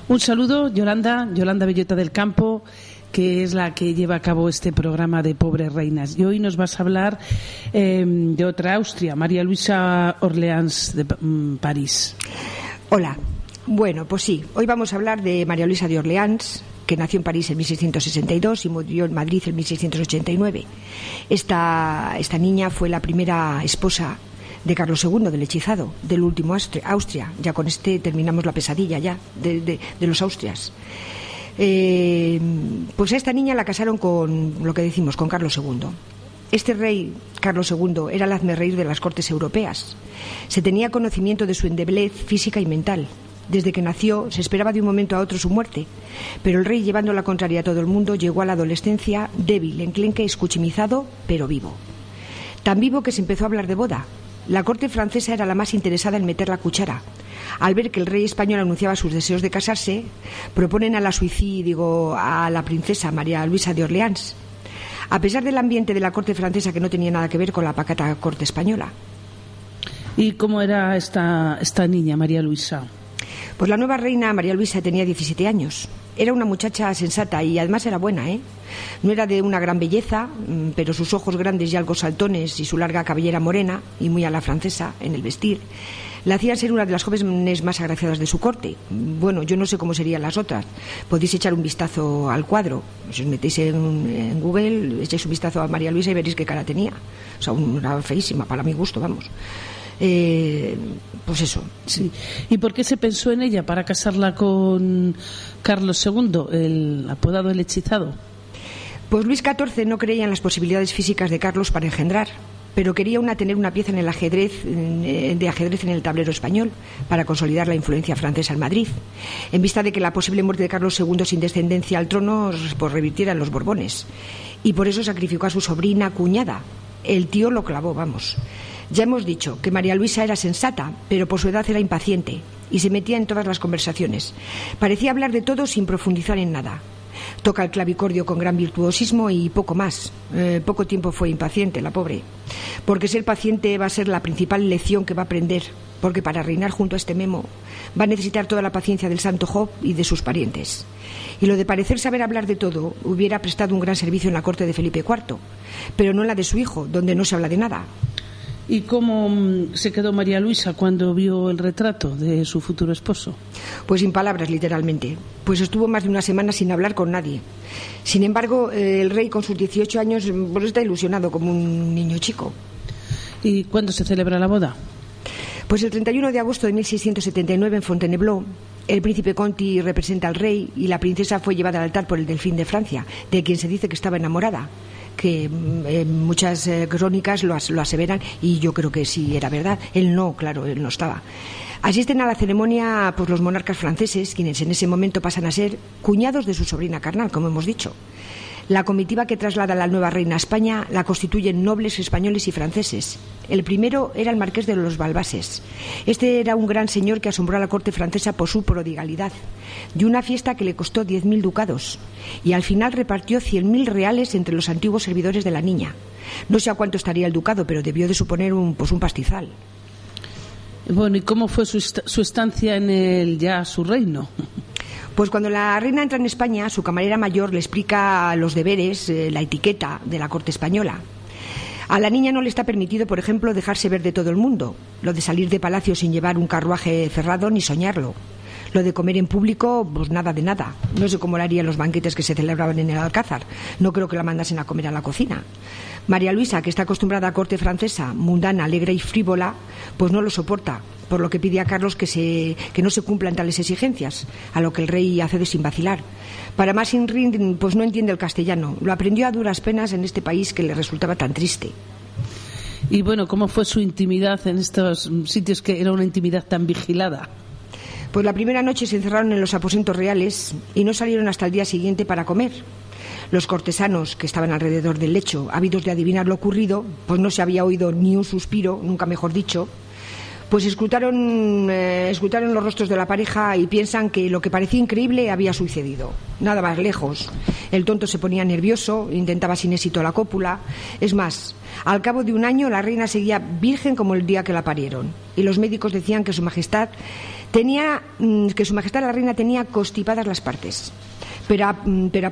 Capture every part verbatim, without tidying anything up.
Un saludo, Yolanda, Yolanda Bellota del Campo, que es la que lleva a cabo este programa de Pobres Reinas. Y hoy nos vas a hablar eh, de otra Austria, María Luisa Orleans de um, París. Hola. Bueno, pues sí, hoy vamos a hablar de María Luisa de Orleans, que nació en París en mil seiscientos sesenta y dos y murió en Madrid en mil seiscientos ochenta y nueve. Esta, esta niña fue la primera esposa de Carlos segundo, del hechizado, del último Austria. Austria. Ya con este terminamos la pesadilla ya de, de, de los Austrias. Eh, pues a esta niña la casaron con, lo que decimos, con Carlos segundo. Este rey, Carlos segundo, era el hazmerreír de las cortes europeas. Se tenía conocimiento de su endeblez física y mental. Desde que nació se esperaba de un momento a otro su muerte, pero el rey, llevando la contraria a todo el mundo, llegó a la adolescencia débil, enclenque, escuchimizado, pero vivo. Tan vivo que se empezó a hablar de boda. La corte francesa era la más interesada en meter la cuchara. Al ver que el rey español anunciaba sus deseos de casarse, proponen a la suicida, digo, a la princesa María Luisa de Orleans, a pesar del ambiente de la corte francesa que no tenía nada que ver con la pacata corte española. ¿Y cómo era esta, esta niña, María Luisa? Pues la nueva reina María Luisa tenía diecisiete años. Era una muchacha sensata y además era buena, ¿eh? No era de una gran belleza, pero sus ojos grandes y algo saltones y su larga cabellera morena, y muy a la francesa en el vestir, la hacían ser una de las jóvenes más agraciadas de su corte. Bueno, yo no sé cómo serían las otras. Podéis echar un vistazo al cuadro. Si os metéis en, en Google, echáis un vistazo a María Luisa y veréis qué cara tenía. O sea, una feísima, para mi gusto, vamos. Eh, pues eso. Sí. ¿Y por qué se pensó en ella para casarla con Carlos segundo, el apodado el hechizado? Pues Luis catorce no creía en las posibilidades físicas de Carlos para engendrar, pero quería una tener una pieza en el ajedrez de ajedrez en el tablero español para consolidar la influencia francesa en Madrid, en vista de que la posible muerte de Carlos segundo sin descendencia al trono pues revirtiera en los Borbones, y por eso sacrificó a su sobrina cuñada. El tío lo clavó, vamos. Ya hemos dicho que María Luisa era sensata, pero por su edad era impaciente y se metía en todas las conversaciones. Parecía hablar de todo sin profundizar en nada. Toca el clavicordio con gran virtuosismo y poco más. Eh, poco tiempo fue impaciente, la pobre. Porque ser paciente va a ser la principal lección que va a aprender, porque para reinar junto a este Memo va a necesitar toda la paciencia del santo Job y de sus parientes. Y lo de parecer saber hablar de todo hubiera prestado un gran servicio en la corte de Felipe cuarto, pero no en la de su hijo, donde no se habla de nada. ¿Y cómo se quedó María Luisa cuando vio el retrato de su futuro esposo? Pues sin palabras, literalmente. Pues estuvo más de una semana sin hablar con nadie. Sin embargo, el rey con sus dieciocho años pues está ilusionado como un niño chico. ¿Y cuándo se celebra la boda? Pues el treinta y uno de agosto de mil seiscientos setenta y nueve en Fontainebleau. El príncipe Conti representa al rey y la princesa fue llevada al altar por el delfín de Francia, de quien se dice que estaba enamorada, que eh, muchas eh, crónicas lo, as, lo aseveran y yo creo que sí era verdad. Él no, claro, él no estaba. Asisten a la ceremonia pues los monarcas franceses, quienes en ese momento pasan a ser cuñados de su sobrina carnal, como hemos dicho. La comitiva que traslada a la nueva reina a España la constituyen nobles españoles y franceses. El primero era el marqués de los Balbases. Este era un gran señor que asombró a la corte francesa por su prodigalidad, de una fiesta que le costó diez mil ducados, y al final repartió cien mil reales entre los antiguos servidores de la niña. No sé a cuánto estaría el ducado, pero debió de suponer un, pues un pastizal. Bueno, ¿y cómo fue su, est- su estancia en el ya su reino? Pues cuando la reina entra en España, su camarera mayor le explica los deberes, eh, la etiqueta de la corte española. A la niña no le está permitido, por ejemplo, dejarse ver de todo el mundo. Lo de salir de palacio sin llevar un carruaje cerrado ni soñarlo. Lo de comer en público, pues nada de nada. No sé cómo lo harían los banquetes que se celebraban en el Alcázar. No creo que la mandasen a comer a la cocina. María Luisa, que está acostumbrada a corte francesa, mundana, alegre y frívola, pues no lo soporta, por lo que pide a Carlos que, se, que no se cumplan tales exigencias, a lo que el rey accede sin vacilar. Para más Inrín, pues no entiende el castellano. Lo aprendió a duras penas en este país que le resultaba tan triste. Y bueno, ¿cómo fue su intimidad en estos sitios que era una intimidad tan vigilada? Pues la primera noche se encerraron en los aposentos reales y no salieron hasta el día siguiente para comer. Los cortesanos que estaban alrededor del lecho, ávidos de adivinar lo ocurrido, pues no se había oído ni un suspiro, nunca mejor dicho, pues escrutaron, eh, escrutaron los rostros de la pareja y piensan que lo que parecía increíble había sucedido. Nada más lejos. El tonto se ponía nervioso, intentaba sin éxito la cópula. Es más, al cabo de un año la reina seguía virgen como el día que la parieron. Y los médicos decían que su majestad Tenía, que su majestad la reina tenía constipadas las partes. Pero, pero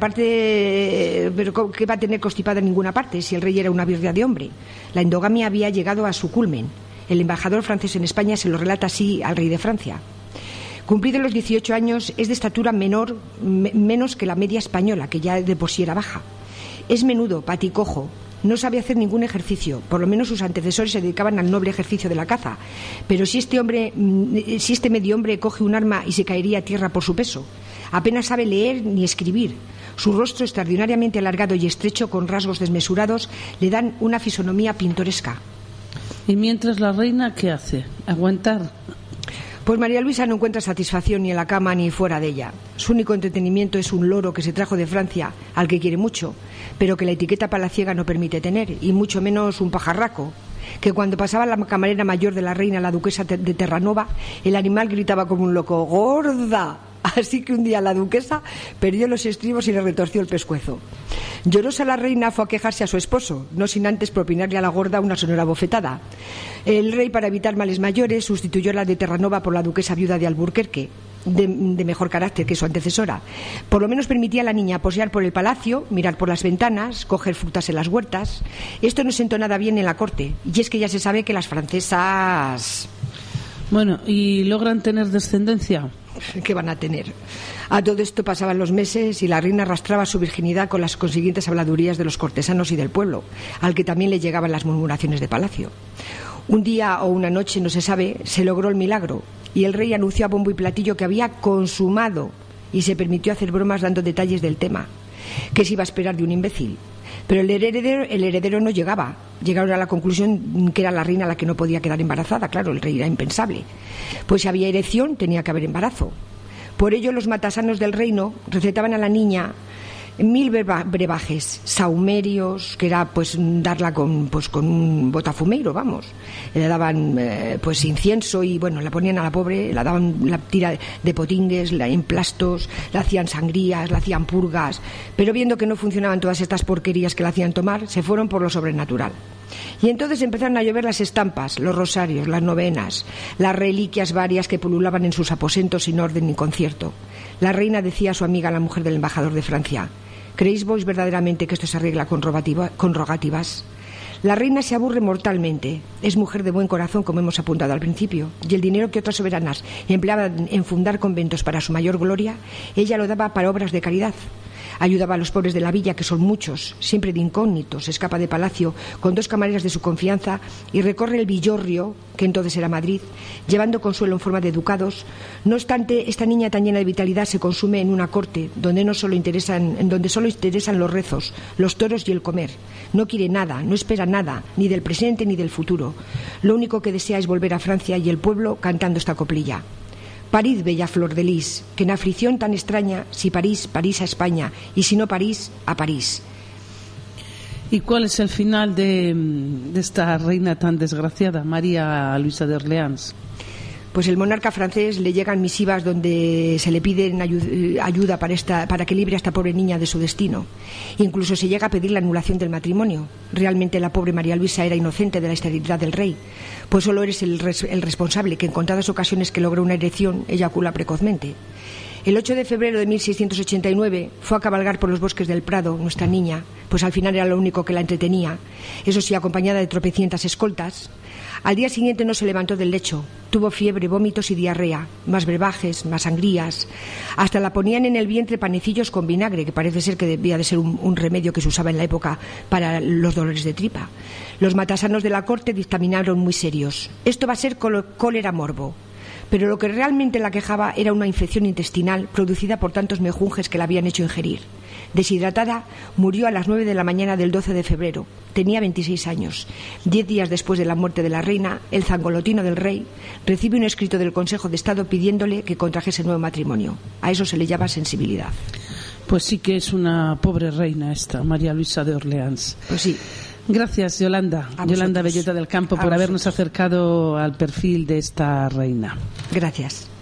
aparte, pero ¿qué va a tener constipada en ninguna parte si el rey era una virga de hombre? La endogamia había llegado a su culmen. El embajador francés en España se lo relata así al rey de Francia. Cumplidos los dieciocho años, es de estatura menor, me, menos que la media española, que ya de por sí era baja. Es menudo, paticojo, no sabe hacer ningún ejercicio, por lo menos sus antecesores se dedicaban al noble ejercicio de la caza. Pero si este hombre, si este medio hombre coge un arma y se caería a tierra por su peso, apenas sabe leer ni escribir. Su rostro extraordinariamente alargado y estrecho, con rasgos desmesurados, le dan una fisonomía pintoresca. ¿Y mientras la reina qué hace? ¿Aguantar? Pues María Luisa no encuentra satisfacción ni en la cama ni fuera de ella. Su único entretenimiento es un loro que se trajo de Francia, al que quiere mucho, pero que la etiqueta palaciega no permite tener, y mucho menos un pajarraco, que cuando pasaba la camarera mayor de la reina, la duquesa de Terranova, el animal gritaba como un loco: ¡gorda! Así que un día la duquesa perdió los estribos y le retorció el pescuezo. Llorosa la reina fue a quejarse a su esposo, no sin antes propinarle a la gorda una sonora bofetada. El rey, para evitar males mayores, sustituyó a la de Terranova por la duquesa viuda de Alburquerque, de, de mejor carácter que su antecesora. Por lo menos permitía a la niña posear por el palacio, mirar por las ventanas, coger frutas en las huertas. Esto no sentó nada bien en la corte, y es que ya se sabe que las francesas... Bueno, ¿y logran tener descendencia? ¿Qué van a tener? A todo esto pasaban los meses y la reina arrastraba su virginidad con las consiguientes habladurías de los cortesanos y del pueblo, al que también le llegaban las murmuraciones de palacio. Un día o una noche, no se sabe, se logró el milagro y el rey anunció a bombo y platillo que había consumado, y se permitió hacer bromas dando detalles del tema. ¿Qué se iba a esperar de un imbécil? Pero el heredero, el heredero no llegaba. Llegaron a la conclusión que era la reina la que no podía quedar embarazada. Claro, el rey era impensable. Pues si había erección, tenía que haber embarazo. Por ello, los matasanos del reino recetaban a la niña mil brebajes, saumerios, que era pues darla con pues con un botafumeiro, vamos. Le daban eh, pues incienso y bueno, la ponían a la pobre, la daban la tira de potingues, la emplastos, la hacían sangrías, la hacían purgas, pero viendo que no funcionaban todas estas porquerías que la hacían tomar, se fueron por lo sobrenatural. Y entonces empezaron a llover las estampas, los rosarios, las novenas, las reliquias varias que pululaban en sus aposentos sin orden ni concierto. La reina decía a su amiga, la mujer del embajador de Francia: ¿creéis vos verdaderamente que esto se arregla con, rogativa, con rogativas? La reina se aburre mortalmente. Es mujer de buen corazón, como hemos apuntado al principio, y el dinero que otras soberanas empleaban en fundar conventos para su mayor gloria, ella lo daba para obras de caridad. Ayudaba a los pobres de la villa, que son muchos, siempre de incógnito. Se escapa de palacio con dos camareras de su confianza y recorre el Villorrio, que entonces era Madrid, llevando consuelo en forma de ducados. No obstante, esta niña tan llena de vitalidad se consume en una corte donde no solo interesan, en donde solo interesan los rezos, los toros y el comer. No quiere nada, no espera nada, ni del presente ni del futuro. Lo único que desea es volver a Francia y el pueblo cantando esta coplilla: Parid, bella flor de lis, que en aflicción tan extraña, si París, París a España, y si no París, a París. ¿Y cuál es el final de, de esta reina tan desgraciada, María Luisa de Orleans? Pues el monarca francés le llegan misivas donde se le piden ayuda para, esta, para que libre a esta pobre niña de su destino. Incluso se llega a pedir la anulación del matrimonio. Realmente la pobre María Luisa era inocente de la esterilidad del rey, pues solo eres el, res, el responsable, que en contadas ocasiones que logra una erección eyacula precozmente. El ocho de febrero de mil seiscientos ochenta y nueve fue a cabalgar por los bosques del Prado nuestra niña, pues al final era lo único que la entretenía, eso sí, acompañada de tropecientas escoltas. Al día siguiente no se levantó del lecho, tuvo fiebre, vómitos y diarrea, más brebajes, más sangrías. Hasta la ponían en el vientre panecillos con vinagre, que parece ser que debía de ser un, un remedio que se usaba en la época para los dolores de tripa. Los matasanos de la corte dictaminaron muy serios: esto va a ser cólera morbo. Pero lo que realmente la quejaba era una infección intestinal producida por tantos mejunjes que la habían hecho ingerir. Deshidratada, murió a las nueve de la mañana del doce de febrero. Tenía veintiséis años. Diez días después de la muerte de la reina, el zangolotino del rey recibe un escrito del Consejo de Estado pidiéndole que contrajese nuevo matrimonio. A eso se le llama sensibilidad. Pues sí que es una pobre reina esta, María Luisa de Orleans. Pues sí. Gracias, Yolanda. Yolanda Bellota del Campo, por habernos acercado al perfil de esta reina. Gracias.